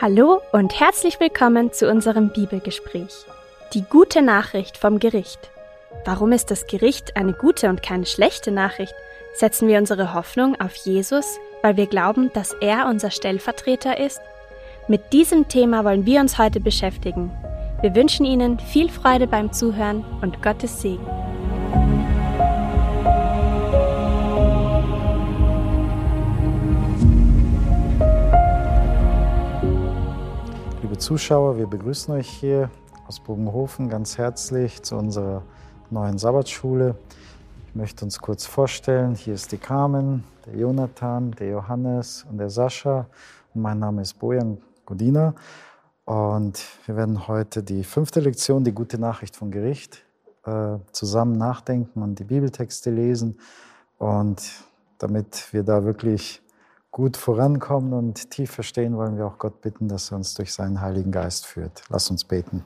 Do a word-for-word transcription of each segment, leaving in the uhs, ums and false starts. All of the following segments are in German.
Hallo und herzlich willkommen zu unserem Bibelgespräch. Die gute Nachricht vom Gericht. Warum ist das Gericht eine gute und keine schlechte Nachricht? Setzen wir unsere Hoffnung auf Jesus, weil wir glauben, dass er unser Stellvertreter ist? Mit diesem Thema wollen wir uns heute beschäftigen. Wir wünschen Ihnen viel Freude beim Zuhören und Gottes Segen. Liebe Zuschauer, wir begrüßen euch hier aus Bogenhofen ganz herzlich zu unserer neuen Sabbatschule. Ich möchte uns kurz vorstellen, hier ist die Carmen, der Jonathan, der Johannes und der Sascha. Und mein Name ist Bojan Godina. Und wir werden heute die fünfte Lektion, die gute Nachricht vom Gericht, äh, zusammen nachdenken und die Bibeltexte lesen. Und damit wir da wirklich gut vorankommen und tief verstehen, wollen wir auch Gott bitten, dass er uns durch seinen Heiligen Geist führt. Lass uns beten.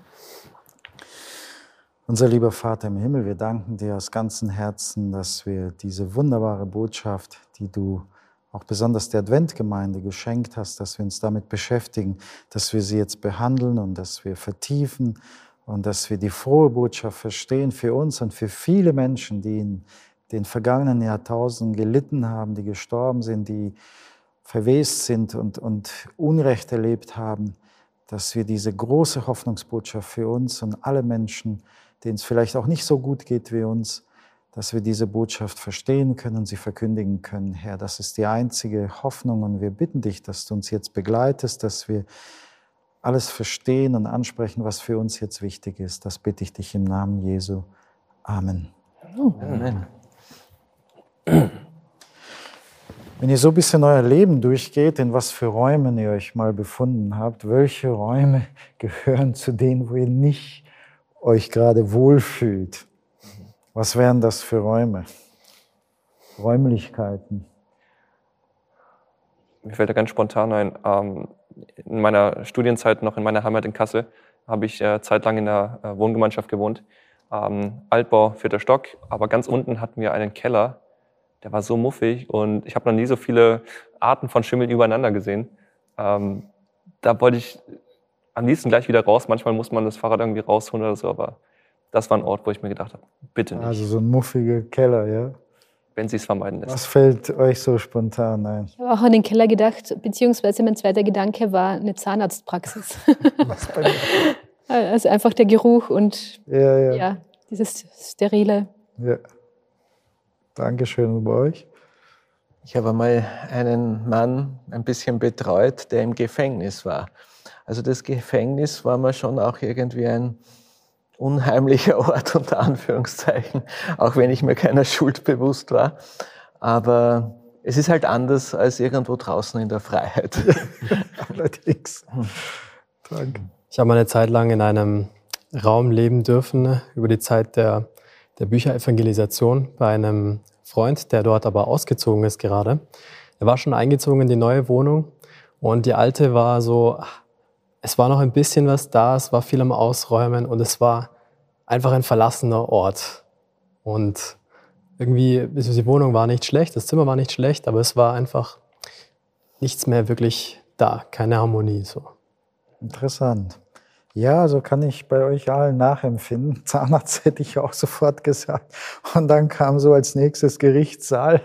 Unser lieber Vater im Himmel, wir danken dir aus ganzem Herzen, dass wir diese wunderbare Botschaft, die du auch besonders der Adventgemeinde geschenkt hast, dass wir uns damit beschäftigen, dass wir sie jetzt behandeln und dass wir vertiefen und dass wir die frohe Botschaft verstehen für uns und für viele Menschen, die in den vergangenen Jahrtausenden gelitten haben, die gestorben sind, die verwest sind und, und Unrecht erlebt haben, dass wir diese große Hoffnungsbotschaft für uns und alle Menschen, denen es vielleicht auch nicht so gut geht wie uns, dass wir diese Botschaft verstehen können und sie verkündigen können. Herr, das ist die einzige Hoffnung und wir bitten dich, dass du uns jetzt begleitest, dass wir alles verstehen und ansprechen, was für uns jetzt wichtig ist. Das bitte ich dich im Namen Jesu. Amen. Amen. Wenn ihr so ein bisschen euer Leben durchgeht, in was für Räumen ihr euch mal befunden habt, welche Räume gehören zu denen, wo ihr nicht euch gerade wohlfühlt? Was wären das für Räume? Räumlichkeiten? Mir fällt da ganz spontan ein, ähm, in meiner Studienzeit noch in meiner Heimat in Kassel habe ich äh, zeitlang in der äh, Wohngemeinschaft gewohnt. Ähm, Altbau, vierter Stock, aber ganz unten hatten wir einen Keller, der war so muffig und ich habe noch nie so viele Arten von Schimmel übereinander gesehen. Ähm, da wollte ich am liebsten gleich wieder raus. Manchmal muss man das Fahrrad irgendwie rausholen oder so, aber das war ein Ort, wo ich mir gedacht habe, bitte nicht. Also so ein muffiger Keller, ja? Wenn sie es vermeiden lässt. Was fällt euch so spontan ein? Ich habe auch an den Keller gedacht, beziehungsweise mein zweiter Gedanke war eine Zahnarztpraxis. Was bei mir? Also einfach der Geruch und Ja, ja. ja, dieses Sterile. Ja. Dankeschön. Und bei euch? Ich habe einmal einen Mann ein bisschen betreut, der im Gefängnis war. Also das Gefängnis war mir schon auch irgendwie ein unheimlicher Ort, unter Anführungszeichen, auch wenn ich mir keiner Schuld bewusst war. Aber es ist halt anders als irgendwo draußen in der Freiheit. Allerdings. Danke. Ich habe eine Zeit lang in einem Raum leben dürfen, über die Zeit der, der Bücherevangelisation, bei einem Freund, der dort aber ausgezogen ist gerade. Er war schon eingezogen in die neue Wohnung und die alte war so, es war noch ein bisschen was da, es war viel am Ausräumen und es war einfach ein verlassener Ort. Und irgendwie, die Wohnung war nicht schlecht, das Zimmer war nicht schlecht, aber es war einfach nichts mehr wirklich da, keine Harmonie so. Interessant. Ja, so kann ich bei euch allen nachempfinden. Zahnarzt hätte ich auch sofort gesagt. Und dann kam so als nächstes Gerichtssaal.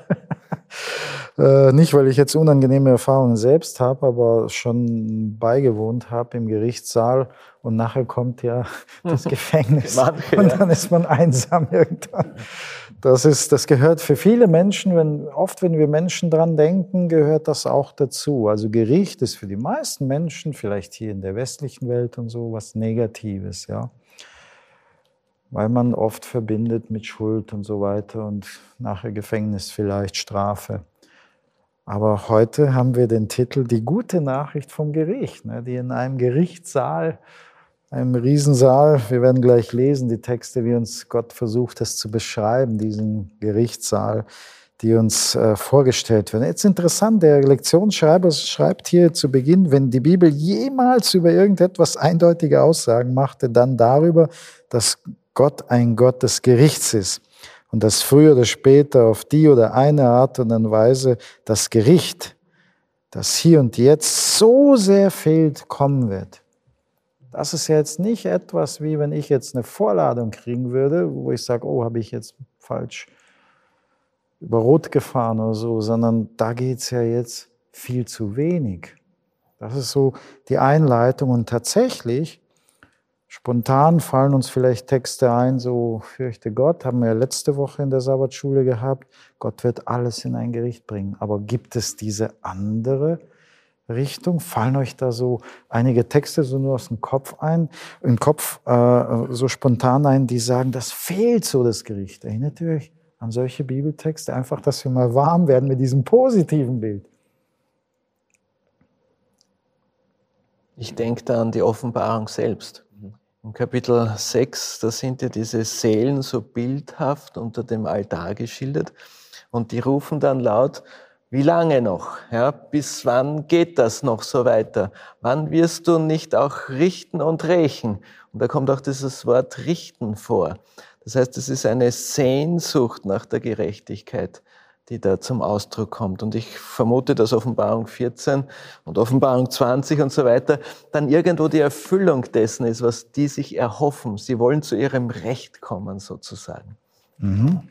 äh, nicht, weil ich jetzt unangenehme Erfahrungen selbst habe, aber schon beigewohnt habe im Gerichtssaal. Und nachher kommt ja das Gefängnis. Manche, und ja. dann ist man einsam irgendwann. Das ist, das gehört für viele Menschen, wenn, oft wenn wir Menschen dran denken, gehört das auch dazu. Also Gericht ist für die meisten Menschen, vielleicht hier in der westlichen Welt und so, was Negatives, ja. Weil man oft verbindet mit Schuld und so weiter und nachher Gefängnis vielleicht, Strafe. Aber heute haben wir den Titel Die gute Nachricht vom Gericht, ne, die in einem Gerichtssaal, einem Riesensaal, wir werden gleich lesen, die Texte, wie uns Gott versucht, das zu beschreiben, diesen Gerichtssaal, die uns äh, vorgestellt werden. Jetzt interessant, der Lektionsschreiber schreibt hier zu Beginn, wenn die Bibel jemals über irgendetwas eindeutige Aussagen machte, dann darüber, dass Gott ein Gott des Gerichts ist und dass früher oder später auf die oder eine Art und Weise das Gericht das hier und jetzt so sehr fehlt, kommen wird. Das ist jetzt nicht etwas, wie wenn ich jetzt eine Vorladung kriegen würde, wo ich sage, oh, habe ich jetzt falsch über Rot gefahren oder so, sondern da geht es ja jetzt viel zu wenig. Das ist so die Einleitung und tatsächlich, spontan fallen uns vielleicht Texte ein, so fürchte Gott, haben wir ja letzte Woche in der Sabbatschule gehabt, Gott wird alles in ein Gericht bringen. Aber gibt es diese andere Richtung? Fallen euch da so einige Texte so nur aus dem Kopf ein, im Kopf äh, so spontan ein, die sagen, das fehlt so das Gericht? Erinnert ihr euch an solche Bibeltexte? Einfach, dass wir mal warm werden mit diesem positiven Bild. Ich denke da an die Offenbarung selbst. Im Kapitel sechs, da sind ja diese Seelen so bildhaft unter dem Altar geschildert und die rufen dann laut, wie lange noch? Ja, bis wann geht das noch so weiter? Wann wirst du nicht auch richten und rächen? Und da kommt auch dieses Wort richten vor. Das heißt, es ist eine Sehnsucht nach der Gerechtigkeit, die da zum Ausdruck kommt. Und ich vermute, dass Offenbarung vierzehn und Offenbarung zwanzig und so weiter dann irgendwo die Erfüllung dessen ist, was die sich erhoffen. Sie wollen zu ihrem Recht kommen, sozusagen. Mhm.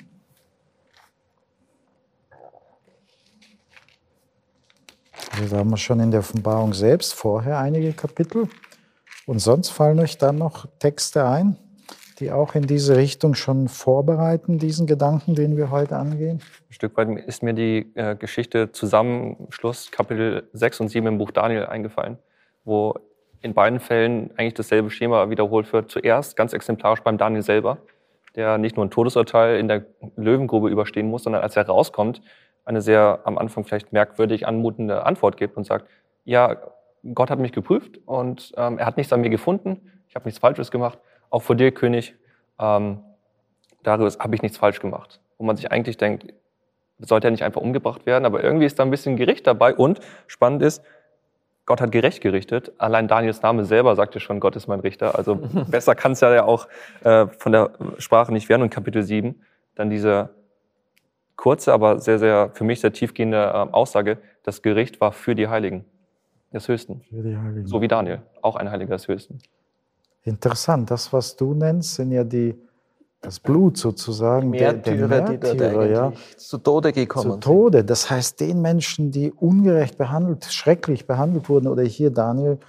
Also da haben wir schon in der Offenbarung selbst vorher einige Kapitel. Und sonst fallen euch dann noch Texte ein, die auch in diese Richtung schon vorbereiten, diesen Gedanken, den wir heute angehen? Ein Stück weit ist mir die äh, Geschichte Zusammenschluss Kapitel sechs und sieben im Buch Daniel eingefallen, wo in beiden Fällen eigentlich dasselbe Schema wiederholt wird. Zuerst ganz exemplarisch beim Daniel selber, der nicht nur ein Todesurteil in der Löwengrube überstehen muss, sondern als er rauskommt, eine sehr am Anfang vielleicht merkwürdig anmutende Antwort gibt und sagt, ja, Gott hat mich geprüft und ähm, er hat nichts an mir gefunden, ich habe nichts Falsches gemacht, auch vor dir, König, ähm, Darius, habe ich nichts falsch gemacht. Wo man sich eigentlich denkt, sollte er nicht einfach umgebracht werden, aber irgendwie ist da ein bisschen Gericht dabei und spannend ist, Gott hat gerecht gerichtet. Allein Daniels Name selber sagte schon, Gott ist mein Richter. Also besser kann es ja auch äh, von der Sprache nicht werden. Und Kapitel sieben, dann diese kurze, aber sehr, sehr für mich sehr tiefgehende äh, Aussage, das Gericht war für die Heiligen des Höchsten. Für die Heiligen. So wie Daniel, auch ein Heiliger des Höchsten. Interessant, das, was du nennst, sind ja die, das Blut sozusagen, Die der, Märtyrer, der die dort Märtyrer, eigentlich ja, zu Tode gekommen zu Tode. Das heißt, den Menschen, die ungerecht behandelt, schrecklich behandelt wurden, oder hier Daniel,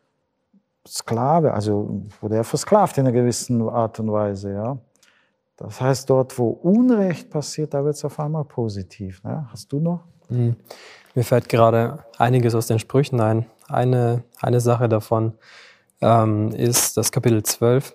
Sklave, also wurde er versklavt in einer gewissen Art und Weise, ja. Das heißt, dort, wo Unrecht passiert, da wird es auf einmal positiv. Ne? Hast du noch? Mhm. Mir fällt gerade einiges aus den Sprüchen ein. Eine, eine Sache davon ähm, ist das Kapitel zwölf,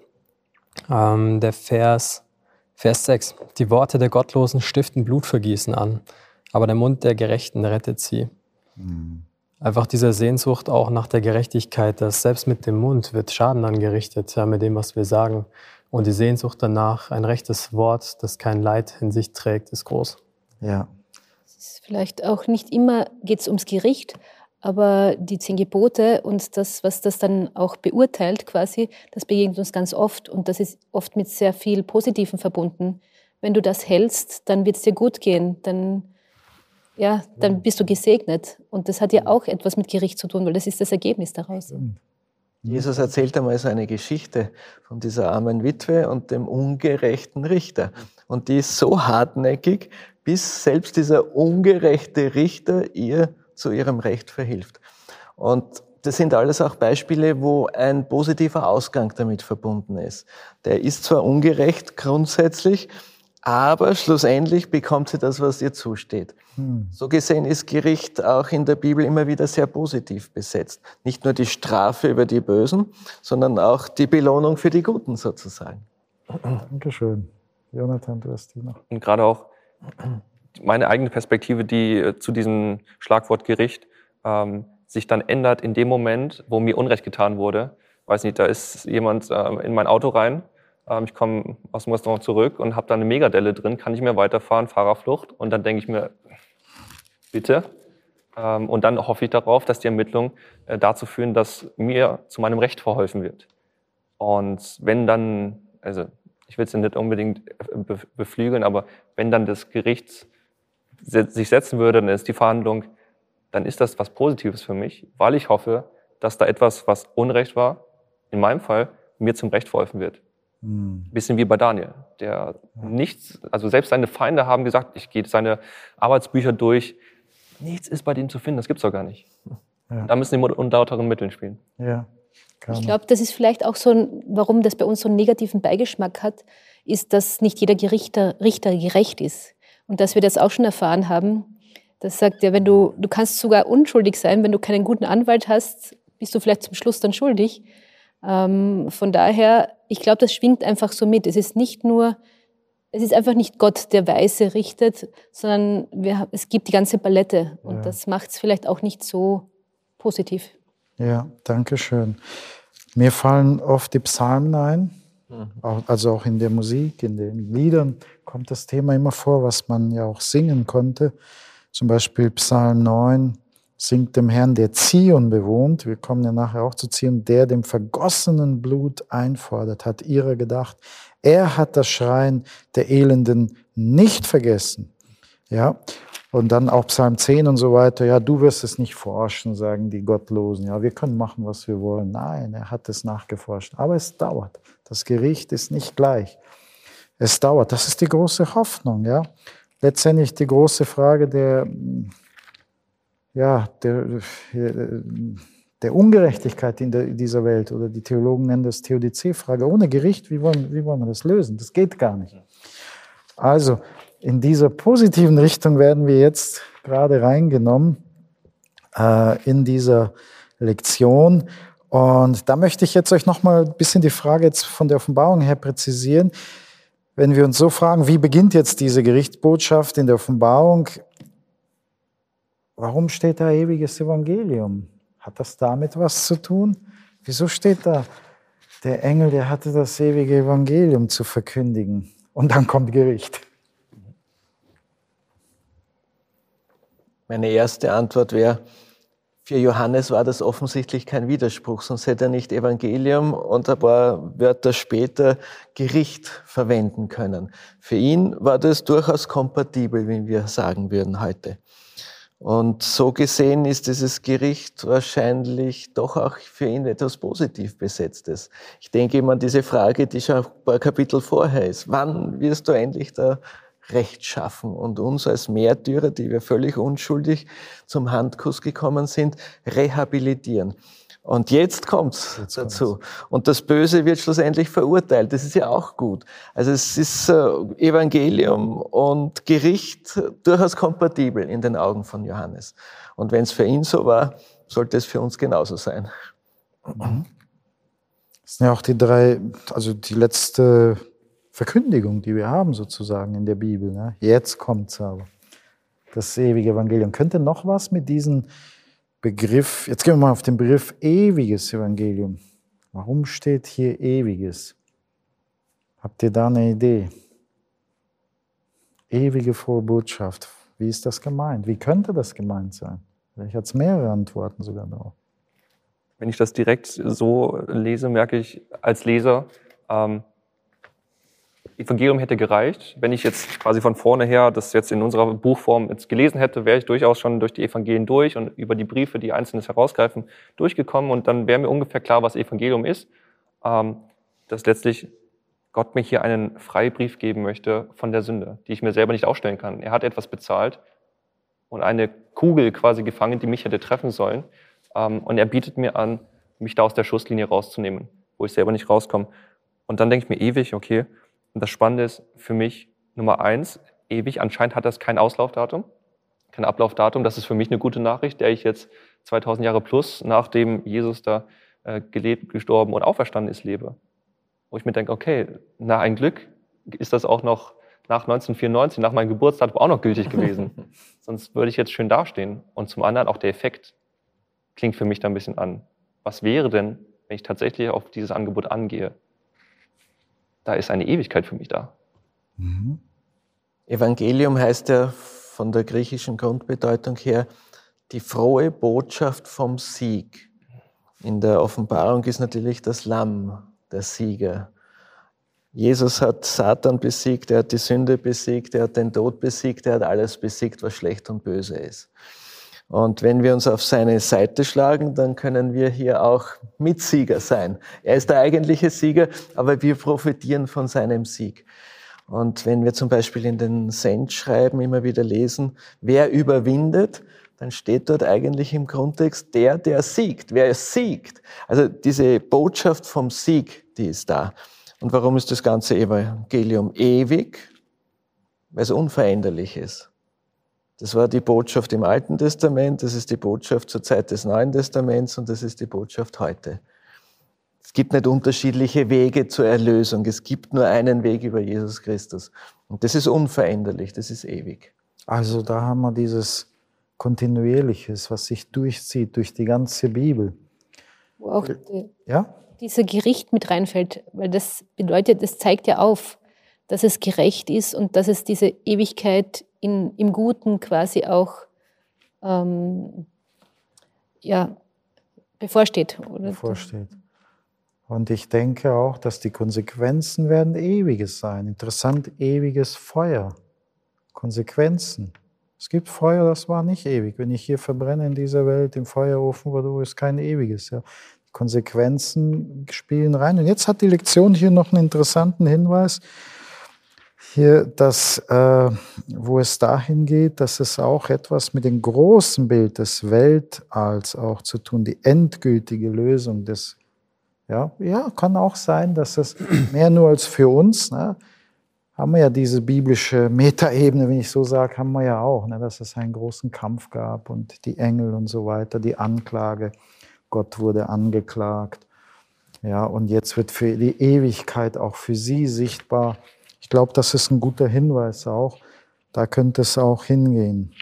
ähm, der Vers, Vers sechs. Die Worte der Gottlosen stiften Blutvergießen an, aber der Mund der Gerechten rettet sie. Mhm. Einfach diese Sehnsucht auch nach der Gerechtigkeit, dass selbst mit dem Mund wird Schaden angerichtet, ja, mit dem, was wir sagen. Und die Sehnsucht danach, ein rechtes Wort, das kein Leid in sich trägt, ist groß. Ja. Es ist vielleicht auch nicht immer, geht es ums Gericht, aber die zehn Gebote und das, was das dann auch beurteilt quasi, das begegnet uns ganz oft und das ist oft mit sehr viel Positiven verbunden. Wenn du das hältst, dann wird es dir gut gehen, dann, ja, dann bist du gesegnet. Und das hat ja auch etwas mit Gericht zu tun, weil das ist das Ergebnis daraus. Jesus erzählt einmal so eine Geschichte von dieser armen Witwe und dem ungerechten Richter. Und die ist so hartnäckig, bis selbst dieser ungerechte Richter ihr zu ihrem Recht verhilft. Und das sind alles auch Beispiele, wo ein positiver Ausgang damit verbunden ist. Der ist zwar ungerecht grundsätzlich, aber schlussendlich bekommt sie das, was ihr zusteht. Hm. So gesehen ist Gericht auch in der Bibel immer wieder sehr positiv besetzt. Nicht nur die Strafe über die Bösen, sondern auch die Belohnung für die Guten sozusagen. Dankeschön. Jonathan, du hast die noch. Und gerade auch meine eigene Perspektive, die zu diesem Schlagwort Gericht ähm, sich dann ändert in dem Moment, wo mir Unrecht getan wurde. Weiß nicht, da ist jemand äh, in mein Auto rein. Ich komme aus dem Restaurant zurück und habe da eine Megadelle drin, kann nicht mehr weiterfahren, Fahrerflucht. Und dann denke ich mir, bitte. Und dann hoffe ich darauf, dass die Ermittlungen dazu führen, dass mir zu meinem Recht verholfen wird. Und wenn dann, also ich will es nicht unbedingt beflügeln, aber wenn dann das Gericht sich setzen würde, dann ist die Verhandlung, dann ist das was Positives für mich, weil ich hoffe, dass da etwas, was Unrecht war, in meinem Fall, mir zum Recht verholfen wird. Ein bisschen wie bei Daniel, der nichts, also selbst seine Feinde haben gesagt, ich gehe seine Arbeitsbücher durch, nichts ist bei denen zu finden, das gibt's doch gar nicht. Ja. Da müssen die mit unlauteren Mitteln spielen. Ja, ich glaube, das ist vielleicht auch so, ein, warum das bei uns so einen negativen Beigeschmack hat, ist, dass nicht jeder Richter, Richter gerecht ist. Und dass wir das auch schon erfahren haben. Das sagt ja, wenn du, du kannst sogar unschuldig sein, wenn du keinen guten Anwalt hast, bist du vielleicht zum Schluss dann schuldig. Ähm, von daher, ich glaube, das schwingt einfach so mit. Es ist nicht nur, es ist einfach nicht Gott, der Weise richtet, sondern wir, es gibt die ganze Palette. Und ja. das macht es vielleicht auch nicht so positiv. Ja, danke schön. Mir fallen oft die Psalmen ein, mhm. auch, also auch in der Musik, in den Liedern kommt das Thema immer vor, was man ja auch singen konnte. Zum Beispiel Psalm neun, singt dem Herrn, der Zion bewohnt. Wir kommen ja nachher auch zu Zion, der dem vergossenen Blut einfordert, hat ihrer gedacht. Er hat das Schreien der Elenden nicht vergessen. Ja, und dann auch Psalm zehn und so weiter. Ja, du wirst es nicht forschen, sagen die Gottlosen. Ja, wir können machen, was wir wollen. Nein, er hat es nachgeforscht. Aber es dauert. Das Gericht ist nicht gleich. Es dauert. Das ist die große Hoffnung. Ja, letztendlich die große Frage der ja, der, der Ungerechtigkeit in, der, in dieser Welt, oder die Theologen nennen das Theodizee-Frage, ohne Gericht, wie wollen, wie wollen wir das lösen? Das geht gar nicht. Also, in dieser positiven Richtung werden wir jetzt gerade reingenommen äh, in dieser Lektion. Und da möchte ich jetzt euch nochmal ein bisschen die Frage jetzt von der Offenbarung her präzisieren. Wenn wir uns so fragen, wie beginnt jetzt diese Gerichtsbotschaft in der Offenbarung? Warum steht da ewiges Evangelium? Hat das damit was zu tun? Wieso steht da, der Engel, der hatte das ewige Evangelium zu verkündigen? Und dann kommt Gericht. Meine erste Antwort wäre, für Johannes war das offensichtlich kein Widerspruch, sonst hätte er nicht Evangelium und ein paar Wörter später Gericht verwenden können. Für ihn war das durchaus kompatibel, wie wir sagen würden heute. Und so gesehen ist dieses Gericht wahrscheinlich doch auch für ihn etwas positiv Besetztes. Ich denke immer an diese Frage, die schon ein paar Kapitel vorher ist. Wann wirst du endlich da Recht schaffen und uns als Märtyrer, die wir völlig unschuldig zum Handkuss gekommen sind, rehabilitieren? Und jetzt kommt's jetzt dazu. Kommt's. Und das Böse wird schlussendlich verurteilt. Das ist ja auch gut. Also es ist äh, Evangelium und Gericht durchaus kompatibel in den Augen von Johannes. Und wenn es für ihn so war, sollte es für uns genauso sein. Mhm. Das sind ja auch die drei, also die letzte Verkündigung, die wir haben sozusagen in der Bibel. Ne? Jetzt kommt's aber. Das ewige Evangelium. Könnte noch was mit diesen Begriff, jetzt gehen wir mal auf den Begriff ewiges Evangelium. Warum steht hier ewiges? Habt ihr da eine Idee? Ewige frohe Botschaft. Wie ist das gemeint? Wie könnte das gemeint sein? Vielleicht hat es mehrere Antworten sogar drauf. Wenn ich das direkt so lese, merke ich als Leser, ähm, Evangelium hätte gereicht. Wenn ich jetzt quasi von vorne her das jetzt in unserer Buchform jetzt gelesen hätte, wäre ich durchaus schon durch die Evangelien durch und über die Briefe, die Einzelnes herausgreifen, durchgekommen. Und dann wäre mir ungefähr klar, was Evangelium ist. Ähm, dass letztlich Gott mir hier einen Freibrief geben möchte von der Sünde, die ich mir selber nicht ausstellen kann. Er hat etwas bezahlt und eine Kugel quasi gefangen, die mich hätte treffen sollen. Ähm, und er bietet mir an, mich da aus der Schusslinie rauszunehmen, wo ich selber nicht rauskomme. Und dann denke ich mir ewig, okay. Und das Spannende ist für mich Nummer eins, ewig. Anscheinend hat das kein Auslaufdatum, kein Ablaufdatum. Das ist für mich eine gute Nachricht, der ich jetzt zweitausend Jahre plus, nachdem Jesus da äh, gelebt, gestorben und auferstanden ist, lebe. Wo ich mir denke, okay, na ein Glück ist das auch noch nach neunzehnhundertvierundneunzig, nach meinem Geburtsdatum auch noch gültig gewesen. Sonst würde ich jetzt schön dastehen. Und zum anderen auch der Effekt klingt für mich da ein bisschen an. Was wäre denn, wenn ich tatsächlich auf dieses Angebot angehe? Da ist eine Ewigkeit für mich da. Mhm. Evangelium heißt ja von der griechischen Grundbedeutung her die frohe Botschaft vom Sieg. In der Offenbarung ist natürlich das Lamm der Sieger. Jesus hat Satan besiegt, er hat die Sünde besiegt, er hat den Tod besiegt, er hat alles besiegt, was schlecht und böse ist. Und wenn wir uns auf seine Seite schlagen, dann können wir hier auch Mitsieger sein. Er ist der eigentliche Sieger, aber wir profitieren von seinem Sieg. Und wenn wir zum Beispiel in den Sendschreiben immer wieder lesen, wer überwindet, dann steht dort eigentlich im Grundtext der, der siegt. Wer siegt? Also diese Botschaft vom Sieg, die ist da. Und warum ist das ganze Evangelium ewig? Weil es unveränderlich ist. Das war die Botschaft im Alten Testament, das ist die Botschaft zur Zeit des Neuen Testaments und das ist die Botschaft heute. Es gibt nicht unterschiedliche Wege zur Erlösung, es gibt nur einen Weg über Jesus Christus. Und das ist unveränderlich, das ist ewig. Also da haben wir dieses Kontinuierliches, was sich durchzieht durch die ganze Bibel. Wo auch die, ja? dieser Gericht mit reinfällt, weil das bedeutet, es zeigt ja auf, dass es gerecht ist und dass es diese Ewigkeit in, im Guten quasi auch ähm, ja, bevorsteht. Oder? Bevorsteht. Und ich denke auch, dass die Konsequenzen werden ewiges sein. Interessant, ewiges Feuer. Konsequenzen. Es gibt Feuer, das war nicht ewig. Wenn ich hier verbrenne in dieser Welt, im Feuerofen, wo du ist kein ewiges. Ja. Die Konsequenzen spielen rein. Und jetzt hat die Lektion hier noch einen interessanten Hinweis. Hier, dass, äh, wo es dahin geht, dass es auch etwas mit dem großen Bild des Weltalls auch zu tun, die endgültige Lösung des, ja, ja, kann auch sein, dass es mehr nur als für uns, ne, haben wir ja diese biblische Metaebene, wenn ich so sage, haben wir ja auch, ne, dass es einen großen Kampf gab und die Engel und so weiter, die Anklage, Gott wurde angeklagt, ja, und jetzt wird für die Ewigkeit auch für sie sichtbar. Ich glaube, das ist ein guter Hinweis auch. Da könnte es auch hingehen.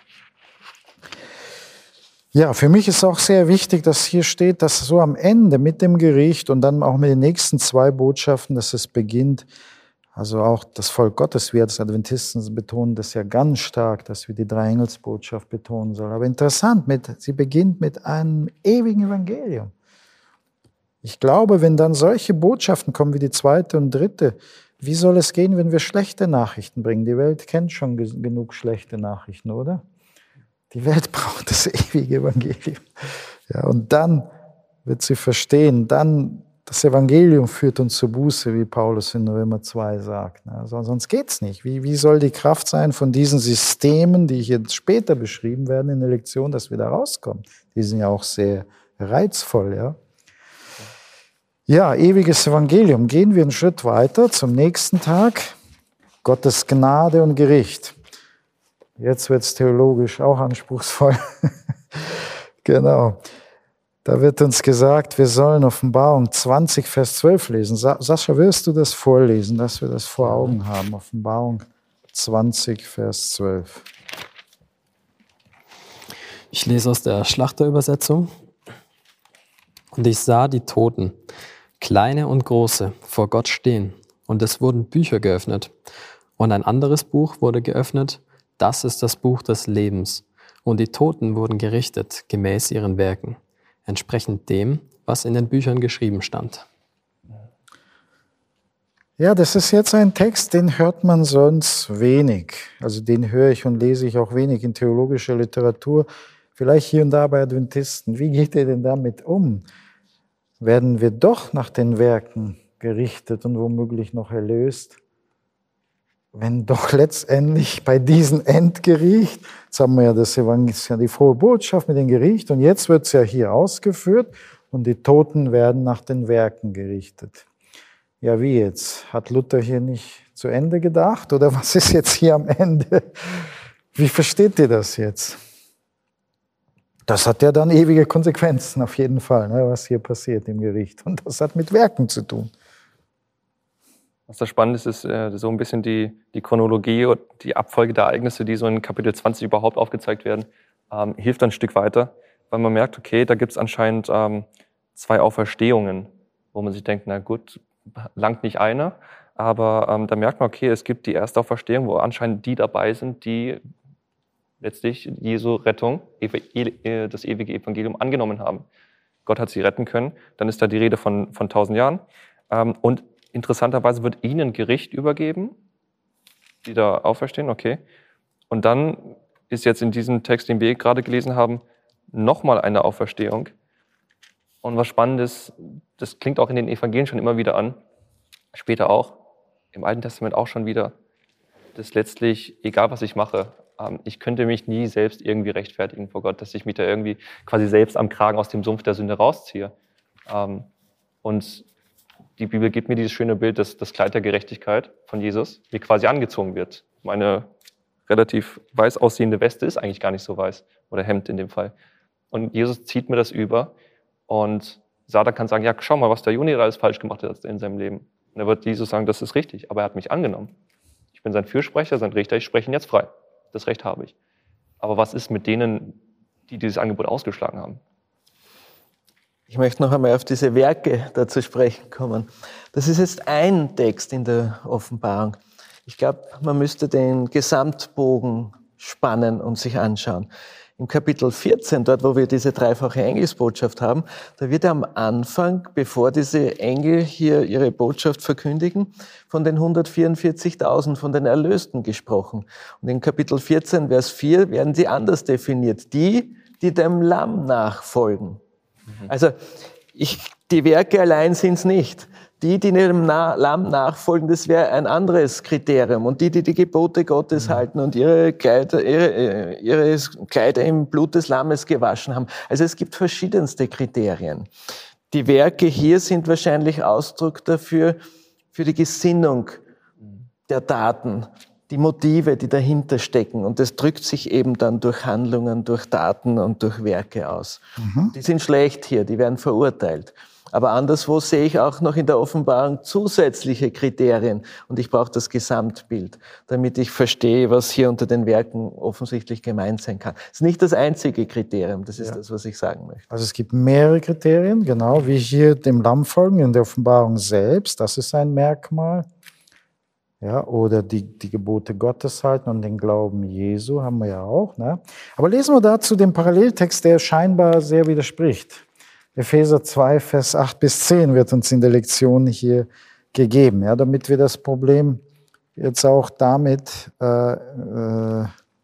Ja, für mich ist auch sehr wichtig, dass hier steht, dass so am Ende mit dem Gericht und dann auch mit den nächsten zwei Botschaften, dass es beginnt, also auch das Volk Gottes, wir als Adventisten betonen das ja ganz stark, dass wir die Dreieingelsbotschaft betonen sollen. Aber interessant, mit, sie beginnt mit einem ewigen Evangelium. Ich glaube, wenn dann solche Botschaften kommen wie die zweite und dritte, wie soll es gehen, wenn wir schlechte Nachrichten bringen? Die Welt kennt schon genug schlechte Nachrichten, oder? Die Welt braucht das ewige Evangelium. Ja, und dann wird sie verstehen, dann das Evangelium führt uns zur Buße, wie Paulus in Römer zwei sagt. Also sonst geht es nicht. Wie, wie soll die Kraft sein von diesen Systemen, die hier später beschrieben werden in der Lektion, dass wir da rauskommen? Die sind ja auch sehr reizvoll, ja. Ja, ewiges Evangelium. Gehen wir einen Schritt weiter zum nächsten Tag. Gottes Gnade und Gericht. Jetzt wird es theologisch auch anspruchsvoll. Genau. Da wird uns gesagt, wir sollen Offenbarung zwanzig, Vers zwölf lesen. Sa- Sascha, wirst du das vorlesen, dass wir das vor Augen haben? Offenbarung zwanzig, Vers zwölf. Ich lese aus der Schlachterübersetzung. Und ich sah die Toten, kleine und große, vor Gott stehen. Und es wurden Bücher geöffnet. Und ein anderes Buch wurde geöffnet. Das ist das Buch des Lebens. Und die Toten wurden gerichtet, gemäß ihren Werken, entsprechend dem, was in den Büchern geschrieben stand. Ja, das ist jetzt ein Text, den hört man sonst wenig. Also den höre ich und lese ich auch wenig in theologischer Literatur. Vielleicht hier und da bei Adventisten. Wie geht ihr denn damit um? Werden wir doch nach den Werken gerichtet und womöglich noch erlöst? Wenn doch letztendlich bei diesem Endgericht, jetzt haben wir ja das Evangelium, ja die frohe Botschaft mit dem Gericht und jetzt wird es ja hier ausgeführt und die Toten werden nach den Werken gerichtet. Ja, wie jetzt? Hat Luther hier nicht zu Ende gedacht oder was ist jetzt hier am Ende? Wie versteht ihr das jetzt? Das hat ja dann ewige Konsequenzen auf jeden Fall, ne, was hier passiert im Gericht. Und das hat mit Werken zu tun. Was da spannend ist, ist äh, so ein bisschen die, die Chronologie und die Abfolge der Ereignisse, die so in Kapitel zwanzig überhaupt aufgezeigt werden, ähm, hilft ein Stück weiter, weil man merkt, okay, da gibt es anscheinend ähm, zwei Auferstehungen, wo man sich denkt, na gut, langt nicht eine, aber ähm, da merkt man, okay, es gibt die erste Auferstehung, wo anscheinend die dabei sind, die letztlich Jesu Rettung, das ewige Evangelium angenommen haben. Gott hat sie retten können. Dann ist da die Rede von, von tausend Jahren. Und interessanterweise wird ihnen Gericht übergeben, die da auferstehen, okay. Und dann ist jetzt in diesem Text, den wir gerade gelesen haben, nochmal eine Auferstehung. Und was spannend ist, das klingt auch in den Evangelien schon immer wieder an, später auch, im Alten Testament auch schon wieder, dass letztlich, egal was ich mache, ich könnte mich nie selbst irgendwie rechtfertigen vor Gott, dass ich mich da irgendwie quasi selbst am Kragen aus dem Sumpf der Sünde rausziehe. Und die Bibel gibt mir dieses schöne Bild, dass das Kleid der Gerechtigkeit von Jesus mir quasi angezogen wird. Meine relativ weiß aussehende Weste ist eigentlich gar nicht so weiß, oder Hemd in dem Fall. Und Jesus zieht mir das über und Satan kann sagen, ja, schau mal, was der Juni alles falsch gemacht hat in seinem Leben. Und da wird Jesus sagen, das ist richtig, aber er hat mich angenommen. Ich bin sein Fürsprecher, sein Richter, ich spreche ihn jetzt frei. Das Recht habe ich. Aber was ist mit denen, die dieses Angebot ausgeschlagen haben? Ich möchte noch einmal auf diese Werke da zu sprechen kommen. Das ist jetzt ein Text in der Offenbarung. Ich glaube, man müsste den Gesamtbogen spannen und sich anschauen. Im Kapitel vierzehn, dort wo wir diese dreifache Engelsbotschaft haben, da wird am Anfang, bevor diese Engel hier ihre Botschaft verkündigen, von den hundertvierundvierzigtausend, von den Erlösten gesprochen. Und in Kapitel vierzehn, Vers vier, werden sie anders definiert. Die, die dem Lamm nachfolgen. Mhm. Also ich, die Werke allein sind es nicht. Die, die dem Na- Lamm nachfolgen, das wäre ein anderes Kriterium. Und die, die die Gebote Gottes mhm. halten und ihre Kleider, ihre, ihre Kleider im Blut des Lammes gewaschen haben. Also es gibt verschiedenste Kriterien. Die Werke hier sind wahrscheinlich Ausdruck dafür, für die Gesinnung der Taten, die Motive, die dahinter stecken. Und das drückt sich eben dann durch Handlungen, durch Taten und durch Werke aus. Mhm. Die sind schlecht hier, die werden verurteilt. Aber anderswo sehe ich auch noch in der Offenbarung zusätzliche Kriterien. Und ich brauche das Gesamtbild, damit ich verstehe, was hier unter den Werken offensichtlich gemeint sein kann. Das ist nicht das einzige Kriterium, das ist ja das, was ich sagen möchte. Also es gibt mehrere Kriterien, genau wie hier dem Lamm folgen in der Offenbarung selbst. Das ist ein Merkmal. Ja, oder die, die Gebote Gottes halten und den Glauben Jesu haben wir ja auch. Ne? Aber lesen wir dazu den Paralleltext, der scheinbar sehr widerspricht. Epheser zwei, Vers acht bis zehn wird uns in der Lektion hier gegeben, ja, damit wir das Problem jetzt auch damit äh, äh,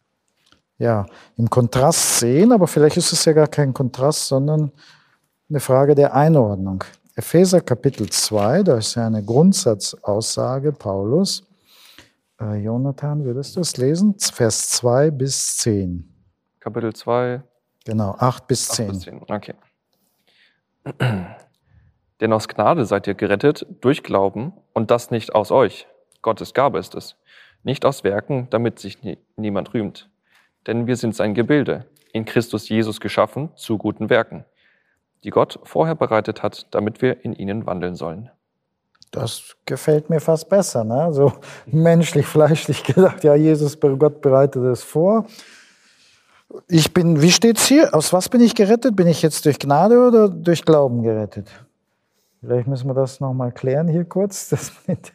ja, im Kontrast sehen, aber vielleicht ist es ja gar kein Kontrast, sondern eine Frage der Einordnung. Epheser Kapitel zwei, da ist ja eine Grundsatzaussage Paulus. Äh, Jonathan, würdest du es lesen? Vers zwei bis zehn. Kapitel zwei. Genau, acht bis zehn. acht bis zehn, okay. Denn aus Gnade seid ihr gerettet durch Glauben und das nicht aus euch. Gottes Gabe ist es. Nicht aus Werken, damit sich nie, niemand rühmt. Denn wir sind sein Gebilde, in Christus Jesus geschaffen zu guten Werken, die Gott vorher bereitet hat, damit wir in ihnen wandeln sollen. Das gefällt mir fast besser, ne? So menschlich, fleischlich gesagt, ja, Jesus, Gott bereitet es vor. Ich bin, wie steht's hier? Aus was bin ich gerettet? Bin ich jetzt durch Gnade oder durch Glauben gerettet? Vielleicht müssen wir das nochmal klären hier kurz. Das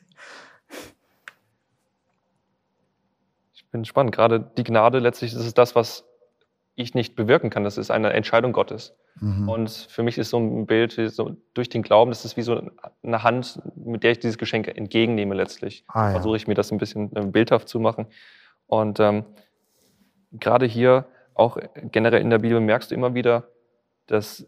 ich bin spannend. Gerade die Gnade, letztlich ist es das, was ich nicht bewirken kann. Das ist eine Entscheidung Gottes. Mhm. Und für mich ist so ein Bild, so durch den Glauben, das ist wie so eine Hand, mit der ich dieses Geschenk entgegennehme letztlich. Ah, ja. Versuche ich mir das ein bisschen bildhaft zu machen. Und ähm, gerade hier, auch generell in der Bibel, merkst du immer wieder, dass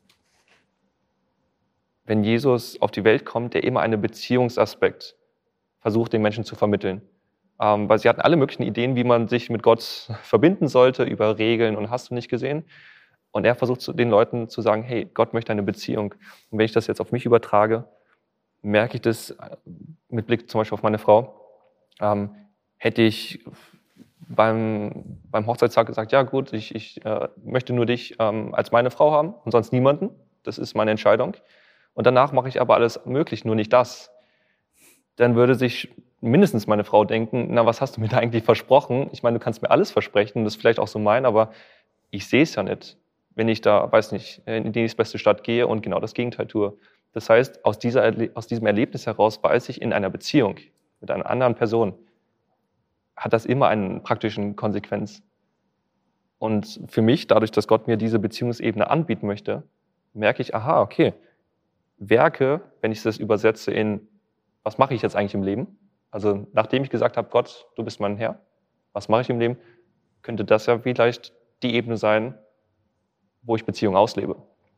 wenn Jesus auf die Welt kommt, der immer einen Beziehungsaspekt versucht, den Menschen zu vermitteln. Ähm, weil sie hatten alle möglichen Ideen, wie man sich mit Gott verbinden sollte, über Regeln und hast du nicht gesehen. Und er versucht den Leuten zu sagen, hey, Gott möchte eine Beziehung. Und wenn ich das jetzt auf mich übertrage, merke ich das mit Blick zum Beispiel auf meine Frau. Ähm, hätte ich beim, beim Hochzeitstag gesagt, ja gut, ich, ich äh, möchte nur dich ähm, als meine Frau haben und sonst niemanden. Das ist meine Entscheidung. Und danach mache ich aber alles möglich, nur nicht das. Dann würde sich mindestens meine Frau denken, na, was hast du mir da eigentlich versprochen? Ich meine, du kannst mir alles versprechen, das ist vielleicht auch so mein, aber ich sehe es ja nicht, wenn ich da, weiß nicht, in die nächstbeste Stadt gehe und genau das Gegenteil tue. Das heißt, aus, dieser, aus diesem Erlebnis heraus weiß ich, in einer Beziehung mit einer anderen Person hat das immer eine praktischen Konsequenz. Und für mich, dadurch, dass Gott mir diese Beziehungsebene anbieten möchte, merke ich, aha, okay, Werke, wenn ich das übersetze in, was mache ich jetzt eigentlich im Leben? Also nachdem ich gesagt habe, Gott, du bist mein Herr, was mache ich im Leben? Könnte das ja vielleicht die Ebene sein, wo ich Beziehung auslebe.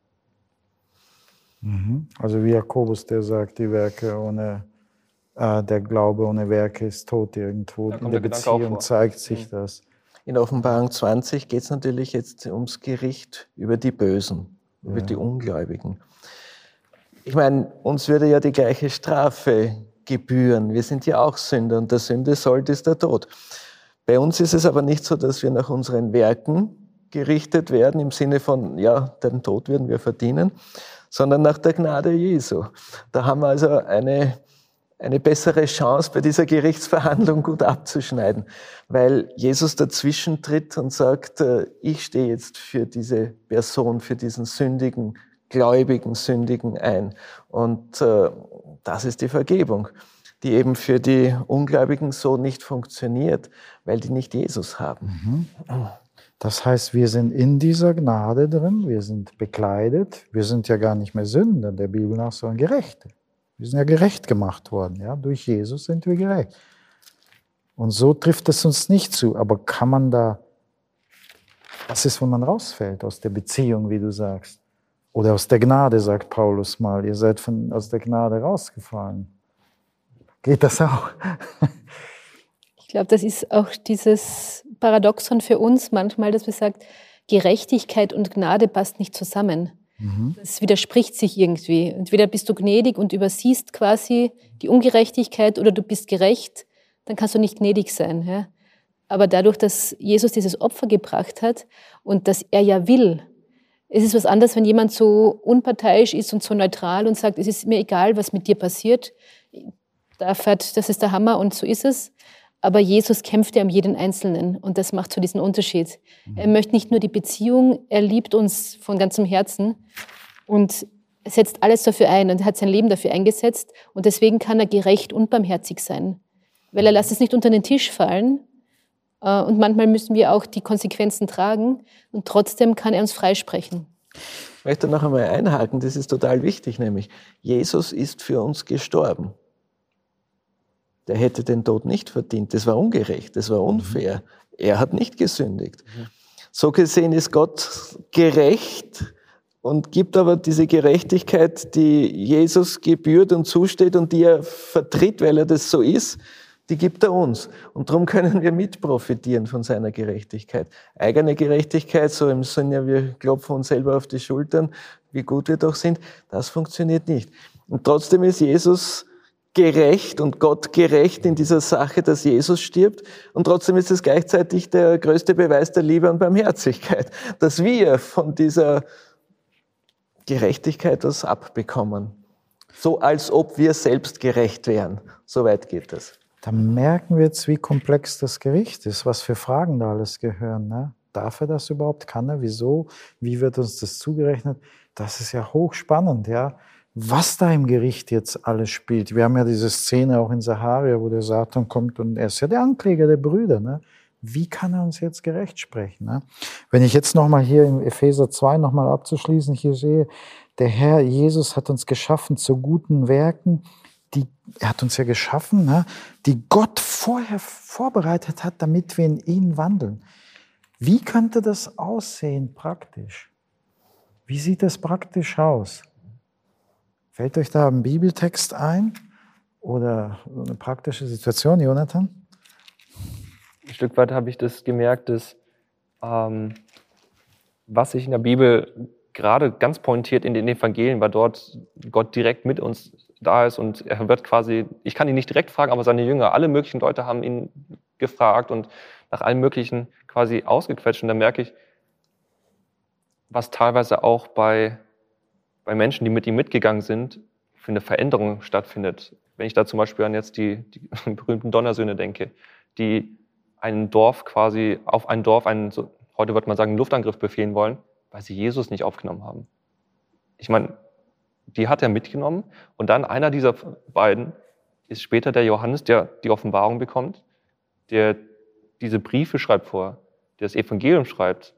Also wie Jakobus, der sagt, die Werke ohne, äh, der Glaube ohne Werke ist tot irgendwo. In der, der Beziehung zeigt sich mhm. das. In Offenbarung zwanzig geht es natürlich jetzt ums Gericht über die Bösen, über ja. die Ungläubigen. Ich meine, uns würde ja die gleiche Strafe gebühren. Wir sind ja auch Sünder und der Sünde Sold ist der Tod. Bei uns ist es aber nicht so, dass wir nach unseren Werken gerichtet werden, im Sinne von, ja, den Tod werden wir verdienen, sondern nach der Gnade Jesu. Da haben wir also eine, eine bessere Chance, bei dieser Gerichtsverhandlung gut abzuschneiden, weil Jesus dazwischen tritt und sagt, ich stehe jetzt für diese Person, für diesen sündigen, gläubigen Sündigen ein. Und äh, das ist die Vergebung, die eben für die Ungläubigen so nicht funktioniert, weil die nicht Jesus haben. Mhm. Das heißt, wir sind in dieser Gnade drin, wir sind bekleidet, wir sind ja gar nicht mehr Sünder der Bibel nach, sondern Gerechte. Wir sind ja gerecht gemacht worden, ja? Durch Jesus sind wir gerecht. Und so trifft es uns nicht zu, aber kann man da, was ist, wenn man rausfällt aus der Beziehung, wie du sagst? Oder aus der Gnade, sagt Paulus mal, ihr seid von, aus der Gnade rausgefallen. Geht das auch? Ich glaube, das ist auch dieses Paradoxon für uns manchmal, dass wir sagen, Gerechtigkeit und Gnade passt nicht zusammen. Mhm. Das widerspricht sich irgendwie. Entweder bist du gnädig und übersiehst quasi die Ungerechtigkeit oder du bist gerecht, dann kannst du nicht gnädig sein. Ja? Aber dadurch, dass Jesus dieses Opfer gebracht hat und dass er ja will, es ist was anderes, wenn jemand so unparteiisch ist und so neutral und sagt, es ist mir egal, was mit dir passiert, da fährt, das ist der Hammer und so ist es. Aber Jesus kämpft ja um jeden Einzelnen und das macht so diesen Unterschied. Er möchte nicht nur die Beziehung, er liebt uns von ganzem Herzen und setzt alles dafür ein und er hat sein Leben dafür eingesetzt und deswegen kann er gerecht und barmherzig sein, weil er lässt es nicht unter den Tisch fallen und manchmal müssen wir auch die Konsequenzen tragen und trotzdem kann er uns freisprechen. Ich möchte noch einmal einhaken, das ist total wichtig, nämlich Jesus ist für uns gestorben. Der hätte den Tod nicht verdient. Das war ungerecht, das war unfair. Er hat nicht gesündigt. So gesehen ist Gott gerecht und gibt aber diese Gerechtigkeit, die Jesus gebührt und zusteht und die er vertritt, weil er das so ist, die gibt er uns. Und darum können wir mitprofitieren von seiner Gerechtigkeit. Eigene Gerechtigkeit, so im Sinne, wir klopfen uns selber auf die Schultern, wie gut wir doch sind, das funktioniert nicht. Und trotzdem ist Jesus gerecht und Gott gerecht in dieser Sache, dass Jesus stirbt. Und trotzdem ist es gleichzeitig der größte Beweis der Liebe und Barmherzigkeit, dass wir von dieser Gerechtigkeit was abbekommen. So als ob wir selbst gerecht wären. So weit geht das. Da merken wir jetzt, wie komplex das Gericht ist, was für Fragen da alles gehören. Ne? Darf er das überhaupt? Kann er? Wieso? Wie wird uns das zugerechnet? Das ist ja hochspannend, ja. Was da im Gericht jetzt alles spielt. Wir haben ja diese Szene auch in Saharia, wo der Satan kommt und er ist ja der Ankläger der Brüder. Ne? Wie kann er uns jetzt gerecht sprechen? Ne? Wenn ich jetzt nochmal hier im Epheser zwei nochmal abzuschließen, hier sehe, der Herr Jesus hat uns geschaffen zu guten Werken, die, er hat uns ja geschaffen, ne, die Gott vorher vorbereitet hat, damit wir in ihn wandeln. Wie könnte das aussehen praktisch? Wie sieht das praktisch aus? Fällt euch da ein Bibeltext ein oder eine praktische Situation, Jonathan? Ein Stück weit habe ich das gemerkt, dass ähm, was sich in der Bibel gerade ganz pointiert in den Evangelien, weil dort Gott direkt mit uns da ist und er wird quasi, ich kann ihn nicht direkt fragen, aber seine Jünger, alle möglichen Leute haben ihn gefragt und nach allem Möglichen quasi ausgequetscht. Und da merke ich, was teilweise auch bei, bei Menschen, die mit ihm mitgegangen sind, für eine Veränderung stattfindet. Wenn ich da zum Beispiel an jetzt die, die berühmten Donnersöhne denke, die ein Dorf quasi, auf ein Dorf, einen, so, heute würde man sagen, einen Luftangriff befehlen wollen, weil sie Jesus nicht aufgenommen haben. Ich meine, die hat er mitgenommen und dann einer dieser beiden ist später der Johannes, der die Offenbarung bekommt, der diese Briefe schreibt vor, der das Evangelium schreibt.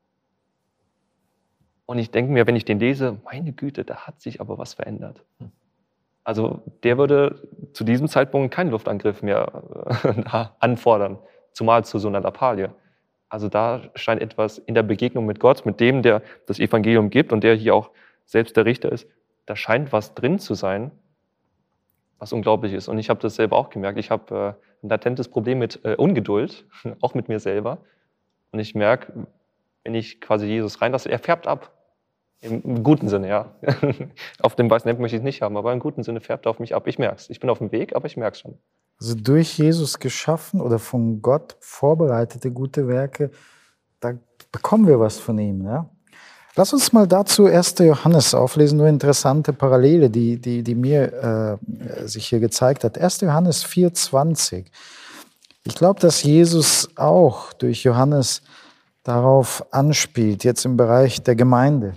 Und ich denke mir, wenn ich den lese, meine Güte, da hat sich aber was verändert. Also der würde zu diesem Zeitpunkt keinen Luftangriff mehr äh, anfordern, zumal zu so einer Lappalie. Also da scheint etwas in der Begegnung mit Gott, mit dem, der das Evangelium gibt und der hier auch selbst der Richter ist, da scheint was drin zu sein, was unglaublich ist. Und ich habe das selber auch gemerkt. Ich habe äh, ein latentes Problem mit äh, Ungeduld, auch mit mir selber. Und ich merke, wenn ich quasi Jesus reinlasse, er färbt ab. Im, im guten Sinne, ja. Auf dem weißen Hemd möchte ich es nicht haben, aber im guten Sinne färbt er auf mich ab. Ich merke es. Ich bin auf dem Weg, aber ich merke es schon. Also durch Jesus geschaffen oder von Gott vorbereitete gute Werke, da bekommen wir was von ihm. Ja? Lass uns mal dazu erster Johannes auflesen, nur interessante Parallele, die, die, die mir äh, sich hier gezeigt hat. erster Johannes vier zwanzig. Ich glaube, dass Jesus auch durch Johannes darauf anspielt, jetzt im Bereich der Gemeinde.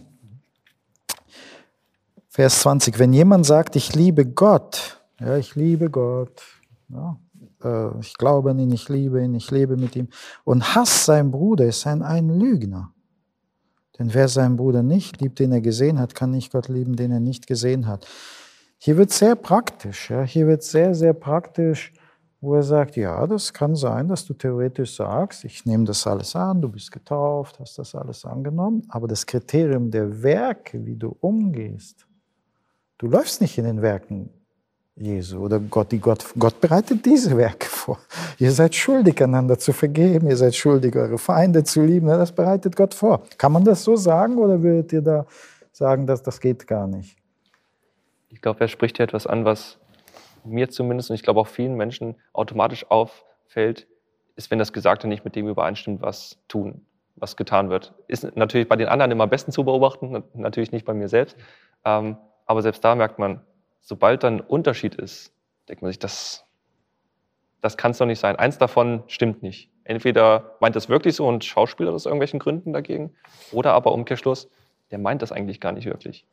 Vers zwanzig, wenn jemand sagt, ich liebe Gott, ja, ich liebe Gott, ja, äh, ich glaube an ihn, ich liebe ihn, ich lebe mit ihm, und hasst seinen Bruder, ist ein, ein Lügner. Denn wer seinen Bruder nicht liebt, den er gesehen hat, kann nicht Gott lieben, den er nicht gesehen hat. Hier wird sehr praktisch, ja, hier wird sehr, sehr praktisch, wo er sagt, ja, das kann sein, dass du theoretisch sagst, ich nehme das alles an, du bist getauft, hast das alles angenommen, aber das Kriterium der Werke, wie du umgehst, du läufst nicht in den Werken Jesu oder Gott, die Gott, Gott bereitet diese Werke vor. Ihr seid schuldig, einander zu vergeben, ihr seid schuldig, eure Feinde zu lieben, das bereitet Gott vor. Kann man das so sagen oder würdet ihr da sagen, dass das geht gar nicht? Ich glaube, er spricht hier etwas an, was mir zumindest und ich glaube auch vielen Menschen automatisch auffällt, ist, wenn das Gesagte nicht mit dem übereinstimmt, was tun, was getan wird. Ist natürlich bei den anderen immer am besten zu beobachten, natürlich nicht bei mir selbst, ähm, aber selbst da merkt man, sobald dann ein Unterschied ist, denkt man sich, das, das kann es doch nicht sein. Eins davon stimmt nicht. Entweder meint das wirklich so und schauspielert aus irgendwelchen Gründen dagegen, oder aber Umkehrschluss, der meint das eigentlich gar nicht wirklich.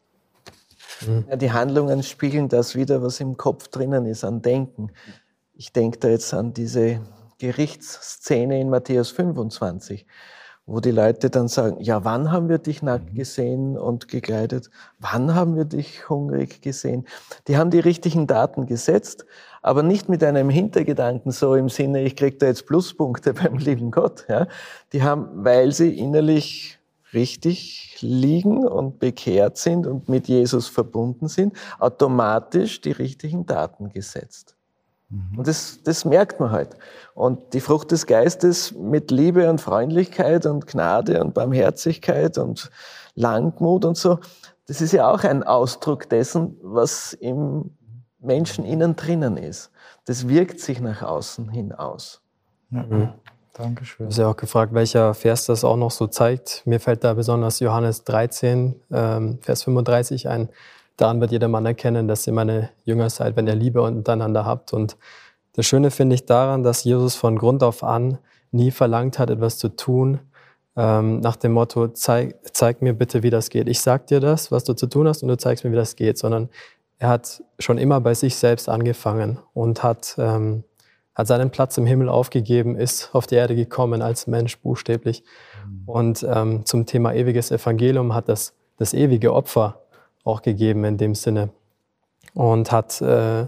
Ja, die Handlungen spiegeln das wider, was im Kopf drinnen ist, an Denken. Ich denke da jetzt an diese Gerichtsszene in Matthäus fünfundzwanzig, wo die Leute dann sagen, ja, wann haben wir dich nackt gesehen und gekleidet? Wann haben wir dich hungrig gesehen? Die haben die richtigen Daten gesetzt, aber nicht mit einem Hintergedanken so im Sinne, ich kriege da jetzt Pluspunkte beim lieben Gott. Ja? Die haben, weil sie innerlich richtig liegen und bekehrt sind und mit Jesus verbunden sind, automatisch die richtigen Daten gesetzt. Und das, das merkt man halt. Und die Frucht des Geistes mit Liebe und Freundlichkeit und Gnade und Barmherzigkeit und Langmut und so, das ist ja auch ein Ausdruck dessen, was im Menschen innen drinnen ist. Das wirkt sich nach außen hin aus. Ja. Mhm. Dankeschön. Ich habe ja auch gefragt, welcher Vers das auch noch so zeigt. Mir fällt da besonders Johannes dreizehn, ähm, Vers fünfunddreißig ein. Daran wird jedermann erkennen, dass ihr meine Jünger seid, wenn ihr Liebe untereinander habt. Und das Schöne finde ich daran, dass Jesus von Grund auf an nie verlangt hat, etwas zu tun, ähm, nach dem Motto, zeig, zeig mir bitte, wie das geht. Ich sag dir das, was du zu tun hast, und du zeigst mir, wie das geht. Sondern er hat schon immer bei sich selbst angefangen und hat, ähm, hat seinen Platz im Himmel aufgegeben, ist auf die Erde gekommen als Mensch, buchstäblich. Mhm. Und ähm, zum Thema ewiges Evangelium hat das, das ewige Opfer auch gegeben in dem Sinne. Und hat, äh,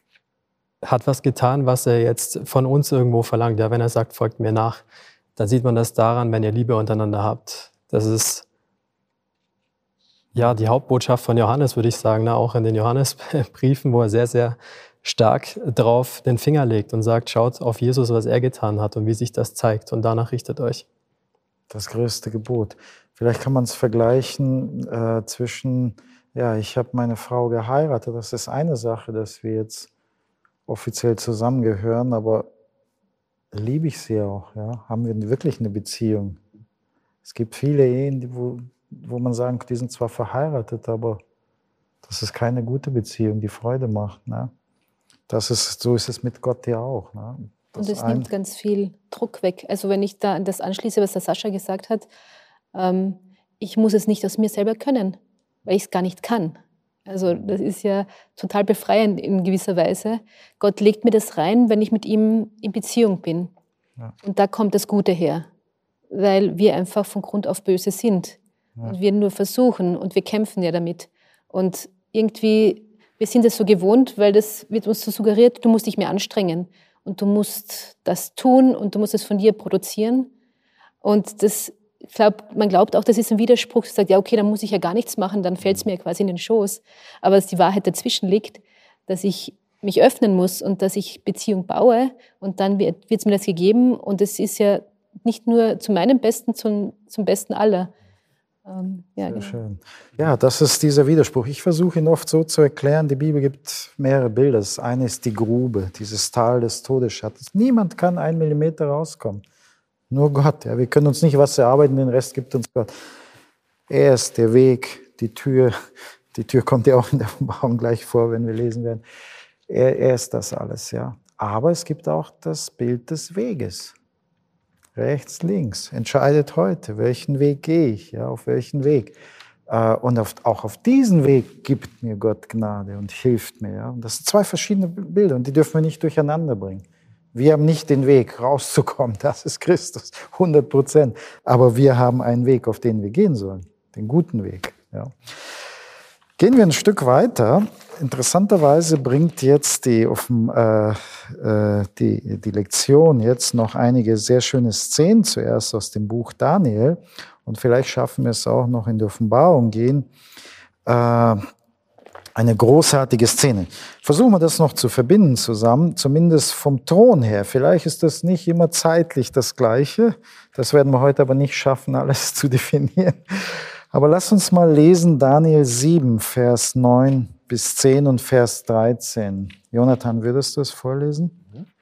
hat was getan, was er jetzt von uns irgendwo verlangt. Ja, wenn er sagt, folgt mir nach, dann sieht man das daran, wenn ihr Liebe untereinander habt. Das ist ja die Hauptbotschaft von Johannes, würde ich sagen, ne? Auch in den Johannesbriefen, wo er sehr, sehr stark drauf den Finger legt und sagt, schaut auf Jesus, was er getan hat und wie sich das zeigt, und danach richtet euch. Das größte Gebot. Vielleicht kann man es vergleichen äh, zwischen, ja, ich habe meine Frau geheiratet, das ist eine Sache, dass wir jetzt offiziell zusammengehören, aber liebe ich sie auch, ja? Haben wir wirklich eine Beziehung? Es gibt viele Ehen, die, wo, wo man sagt, die sind zwar verheiratet, aber das ist keine gute Beziehung, die Freude macht. Ne? Das ist, so ist es mit Gott ja auch. Ne? Und es nimmt ganz viel Druck weg. Also wenn ich da an das anschließe, was der Sascha gesagt hat, ähm, ich muss es nicht aus mir selber können, weil ich es gar nicht kann. Also das ist ja total befreiend in gewisser Weise. Gott legt mir das rein, wenn ich mit ihm in Beziehung bin. Ja. Und da kommt das Gute her, weil wir einfach von Grund auf böse sind. Ja. Und wir nur versuchen und wir kämpfen ja damit. Und irgendwie, wir sind es so gewohnt, weil das wird uns so suggeriert, du musst dich mehr anstrengen und du musst das tun und du musst es von dir produzieren. Und das, ich glaube, man glaubt auch, das ist ein Widerspruch, sagt, ja, okay, dann muss ich ja gar nichts machen, dann fällt es mir quasi in den Schoß. Aber dass die Wahrheit dazwischen liegt, dass ich mich öffnen muss und dass ich Beziehung baue und dann wird es mir das gegeben. Und es ist ja nicht nur zu meinem Besten, zum, zum Besten aller. Ähm, ja, Sehr genau. schön. Ja, das ist dieser Widerspruch. Ich versuche ihn oft so zu erklären. Die Bibel gibt mehrere Bilder. Das eine ist die Grube, dieses Tal des Todesschattens. Niemand kann einen Millimeter rauskommen. Nur Gott. Ja. Wir können uns nicht was erarbeiten, den Rest gibt uns Gott. Er ist der Weg, die Tür. Die Tür kommt ja auch in der Offenbarung gleich vor, wenn wir lesen werden. Er, er ist das alles, ja. Aber es gibt auch das Bild des Weges. Rechts, links. Entscheidet heute, welchen Weg gehe ich, ja, auf welchen Weg. Und auf, auch auf diesen Weg gibt mir Gott Gnade und hilft mir. Ja. Und das sind zwei verschiedene Bilder und die dürfen wir nicht durcheinander bringen. Wir haben nicht den Weg, rauszukommen, das ist Christus, hundert Prozent. Aber wir haben einen Weg, auf den wir gehen sollen, den guten Weg. Ja. Gehen wir ein Stück weiter. Interessanterweise bringt jetzt die, auf dem, äh, äh, die, die Lektion jetzt noch einige sehr schöne Szenen, zuerst aus dem Buch Daniel. Und vielleicht schaffen wir es auch noch in die Offenbarung gehen. Äh, eine großartige Szene. Versuchen wir das noch zu verbinden zusammen, zumindest vom Thron her. Vielleicht ist das nicht immer zeitlich das Gleiche. Das werden wir heute aber nicht schaffen, alles zu definieren. Aber lass uns mal lesen Daniel sieben, Vers neun bis zehn und Vers dreizehn. Jonathan, würdest du es vorlesen?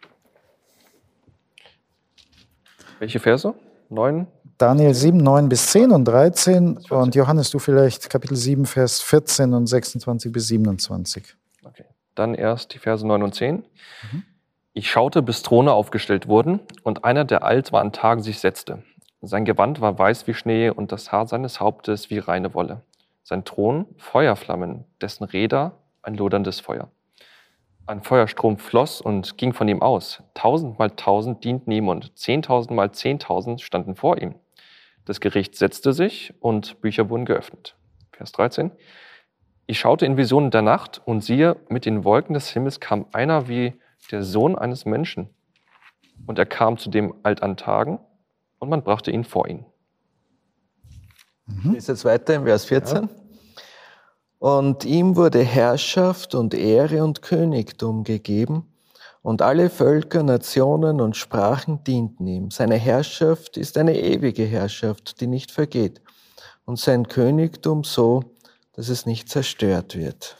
Welche Verse? neun? Daniel sieben, neun bis zehn und dreizehn. Und Johannes, du vielleicht Kapitel sieben, Vers vierzehn und sechsundzwanzig bis siebenundzwanzig. Okay. Dann erst die Verse neun und zehn. Mhm. Ich schaute, bis Throne aufgestellt wurden, und einer, der alt war an Tagen, sich setzte. Sein Gewand war weiß wie Schnee und das Haar seines Hauptes wie reine Wolle. Sein Thron Feuerflammen, dessen Räder ein loderndes Feuer. Ein Feuerstrom floss und ging von ihm aus. Tausend mal tausend dienten ihm und zehntausend mal zehntausend standen vor ihm. Das Gericht setzte sich und Bücher wurden geöffnet. Vers dreizehn. Ich schaute in Visionen der Nacht und siehe, mit den Wolken des Himmels kam einer wie der Sohn eines Menschen. Und er kam zu dem Alt an Tagen, und man brachte ihn vor ihn. Ich lese jetzt weiter im Vers vierzehn. Ja. Und ihm wurde Herrschaft und Ehre und Königtum gegeben, und alle Völker, Nationen und Sprachen dienten ihm. Seine Herrschaft ist eine ewige Herrschaft, die nicht vergeht, und sein Königtum so, dass es nicht zerstört wird.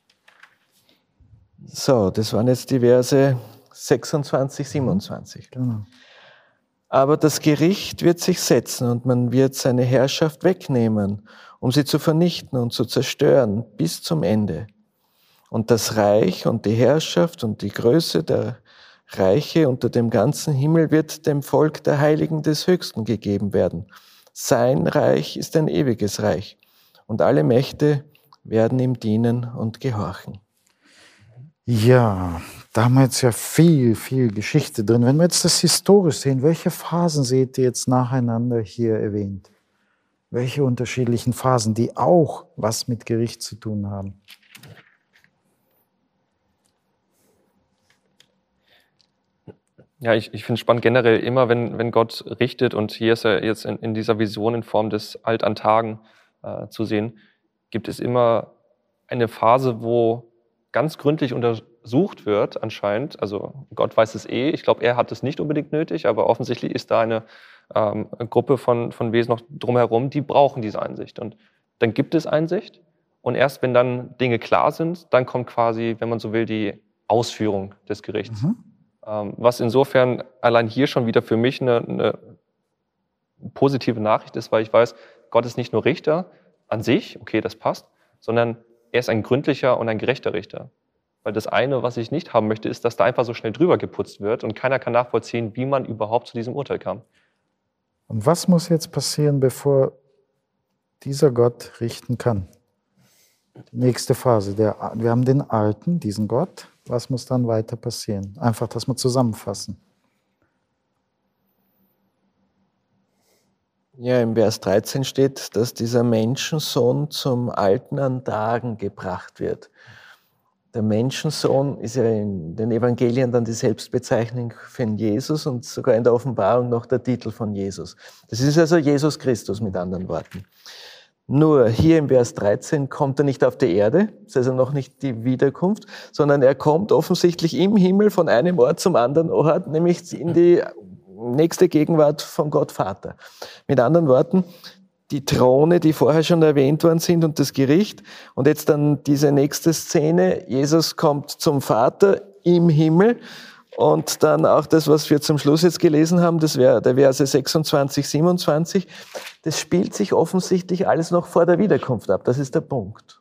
So, das waren jetzt die Verse sechsundzwanzig, siebenundzwanzig. Genau. Aber das Gericht wird sich setzen und man wird seine Herrschaft wegnehmen, um sie zu vernichten und zu zerstören bis zum Ende. Und das Reich und die Herrschaft und die Größe der Reiche unter dem ganzen Himmel wird dem Volk der Heiligen des Höchsten gegeben werden. Sein Reich ist ein ewiges Reich und alle Mächte werden ihm dienen und gehorchen. Ja, da haben wir jetzt ja viel, viel Geschichte drin. Wenn wir jetzt das historisch sehen, welche Phasen seht ihr jetzt nacheinander hier erwähnt? Welche unterschiedlichen Phasen, die auch was mit Gericht zu tun haben? Ja, ich, ich finde es spannend generell immer, wenn, wenn Gott richtet, und hier ist er jetzt in, in dieser Vision in Form des Alt an Tagen äh, zu sehen, gibt es immer eine Phase, wo ganz gründlich untersucht wird anscheinend. Also Gott weiß es eh. Ich glaube, er hat es nicht unbedingt nötig, aber offensichtlich ist da eine ähm, Gruppe von, von Wesen noch drumherum, die brauchen diese Einsicht. Und dann gibt es Einsicht. Und erst wenn dann Dinge klar sind, dann kommt quasi, wenn man so will, die Ausführung des Gerichts. Mhm. Ähm, was insofern allein hier schon wieder für mich eine, eine positive Nachricht ist, weil ich weiß, Gott ist nicht nur Richter an sich, okay, das passt, sondern er ist ein gründlicher und ein gerechter Richter. Weil das eine, was ich nicht haben möchte, ist, dass da einfach so schnell drüber geputzt wird und keiner kann nachvollziehen, wie man überhaupt zu diesem Urteil kam. Und was muss jetzt passieren, bevor dieser Gott richten kann? Die nächste Phase. Der, wir haben den Alten, diesen Gott. Was muss dann weiter passieren? Einfach, dass wir zusammenfassen. Ja, im Vers dreizehn steht, dass dieser Menschensohn zum Alten an Tagen gebracht wird. Der Menschensohn ist ja in den Evangelien dann die Selbstbezeichnung für Jesus und sogar in der Offenbarung noch der Titel von Jesus. Das ist also Jesus Christus mit anderen Worten. Nur hier im Vers dreizehn kommt er nicht auf die Erde, das ist also noch nicht die Wiederkunft, sondern er kommt offensichtlich im Himmel von einem Ort zum anderen Ort, nämlich in die nächste Gegenwart von Gott Vater. Mit anderen Worten, die Throne, die vorher schon erwähnt worden sind und das Gericht. Und jetzt dann diese nächste Szene. Jesus kommt zum Vater im Himmel. Und dann auch das, was wir zum Schluss jetzt gelesen haben, das wäre der Verse sechsundzwanzig, siebenundzwanzig. Das spielt sich offensichtlich alles noch vor der Wiederkunft ab. Das ist der Punkt.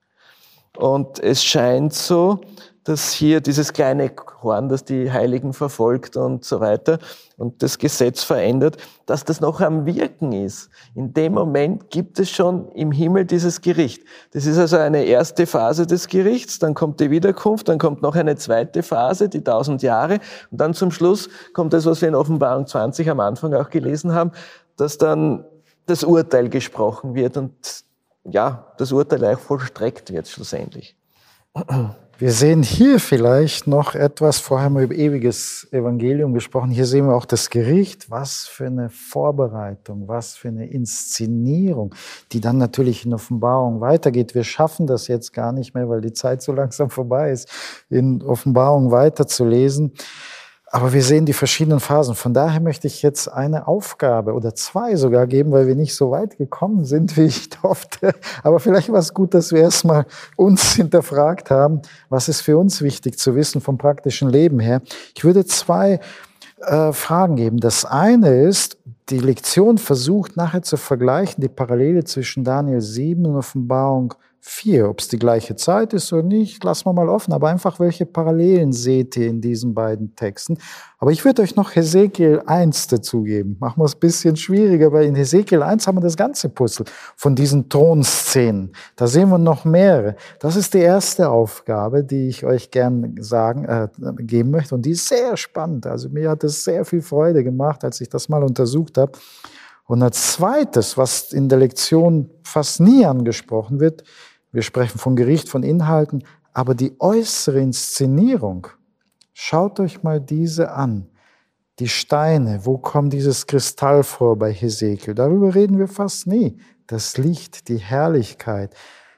Und es scheint so, dass hier dieses kleine Horn, das die Heiligen verfolgt und so weiter und das Gesetz verändert, dass das noch am Wirken ist. In dem Moment gibt es schon im Himmel dieses Gericht. Das ist also eine erste Phase des Gerichts, dann kommt die Wiederkunft, dann kommt noch eine zweite Phase, die tausend Jahre, und dann zum Schluss kommt das, was wir in Offenbarung zwanzig am Anfang auch gelesen haben, dass dann das Urteil gesprochen wird und ja, das Urteil auch vollstreckt wird schlussendlich. Wir sehen hier vielleicht noch etwas, vorher haben wir über ewiges Evangelium gesprochen, hier sehen wir auch das Gericht, was für eine Vorbereitung, was für eine Inszenierung, die dann natürlich in Offenbarung weitergeht. Wir schaffen das jetzt gar nicht mehr, weil die Zeit so langsam vorbei ist, in Offenbarung weiterzulesen. Aber wir sehen die verschiedenen Phasen. Von daher möchte ich jetzt eine Aufgabe oder zwei sogar geben, weil wir nicht so weit gekommen sind, wie ich hoffte. Aber vielleicht war es gut, dass wir erstmal uns hinterfragt haben, was ist für uns wichtig zu wissen vom praktischen Leben her. Ich würde zwei äh, Fragen geben. Das eine ist, die Lektion versucht nachher zu vergleichen, die Parallele zwischen Daniel sieben und Offenbarung vier. Ob es die gleiche Zeit ist oder nicht, lassen wir mal offen. Aber einfach, welche Parallelen seht ihr in diesen beiden Texten? Aber ich würde euch noch Hesekiel eins dazugeben. Machen wir es ein bisschen schwieriger, weil in Hesekiel eins haben wir das ganze Puzzle von diesen Thronszenen. Da sehen wir noch mehrere. Das ist die erste Aufgabe, die ich euch gern sagen, äh, geben möchte. Und die ist sehr spannend. Also mir hat es sehr viel Freude gemacht, als ich das mal untersucht habe. Und als zweites, was in der Lektion fast nie angesprochen wird, wir sprechen von Gericht, von Inhalten, aber die äußere Inszenierung, schaut euch mal diese an. Die Steine, wo kommt dieses Kristall vor bei Hesekiel? Darüber reden wir fast nie. Das Licht, die Herrlichkeit,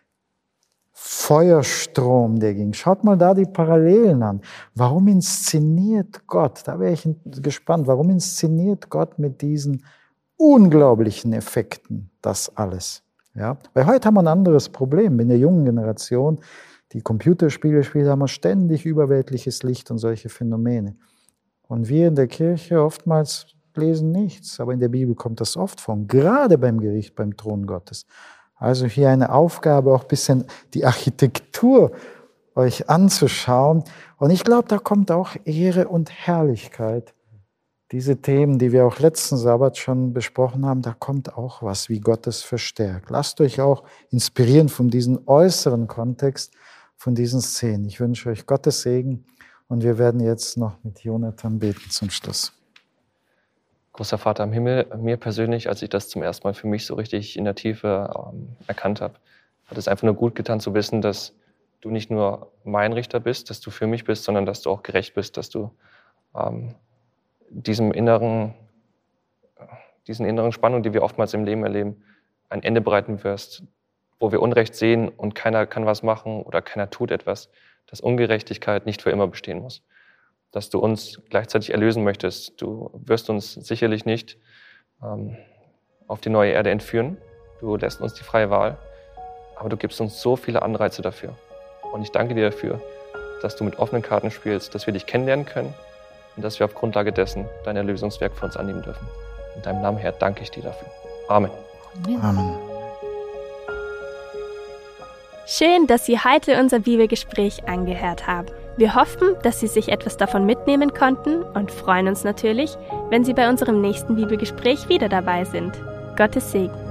Feuerstrom, der ging. Schaut mal da die Parallelen an. Warum inszeniert Gott, da wäre ich gespannt, warum inszeniert Gott mit diesen unglaublichen Effekten das alles? Ja, weil heute haben wir ein anderes Problem. In der jungen Generation, die Computerspiele spielen, haben wir ständig überweltliches Licht und solche Phänomene. Und wir in der Kirche oftmals lesen nichts, aber in der Bibel kommt das oft vor, gerade beim Gericht, beim Thron Gottes. Also hier eine Aufgabe, auch ein bisschen die Architektur euch anzuschauen. Und ich glaube, da kommt auch Ehre und Herrlichkeit. Diese Themen, die wir auch letzten Sabbat schon besprochen haben, da kommt auch was, wie Gott es verstärkt. Lasst euch auch inspirieren von diesem äußeren Kontext, von diesen Szenen. Ich wünsche euch Gottes Segen und wir werden jetzt noch mit Jonathan beten zum Schluss. Großer Vater im Himmel, mir persönlich, als ich das zum ersten Mal für mich so richtig in der Tiefe ähm, erkannt habe, hat es einfach nur gut getan zu wissen, dass du nicht nur mein Richter bist, dass du für mich bist, sondern dass du auch gerecht bist, dass du ähm, diesem inneren, diesen inneren Spannung, die wir oftmals im Leben erleben, ein Ende bereiten wirst, wo wir Unrecht sehen und keiner kann was machen oder keiner tut etwas, dass Ungerechtigkeit nicht für immer bestehen muss. Dass du uns gleichzeitig erlösen möchtest. Du wirst uns sicherlich nicht ähm, auf die neue Erde entführen. Du lässt uns die freie Wahl, aber du gibst uns so viele Anreize dafür. Und ich danke dir dafür, dass du mit offenen Karten spielst, dass wir dich kennenlernen können, und dass wir auf Grundlage dessen dein Erlösungswerk für uns annehmen dürfen. In deinem Namen, Herr, danke ich dir dafür. Amen. Amen. Schön, dass Sie heute unser Bibelgespräch angehört haben. Wir hoffen, dass Sie sich etwas davon mitnehmen konnten und freuen uns natürlich, wenn Sie bei unserem nächsten Bibelgespräch wieder dabei sind. Gottes Segen.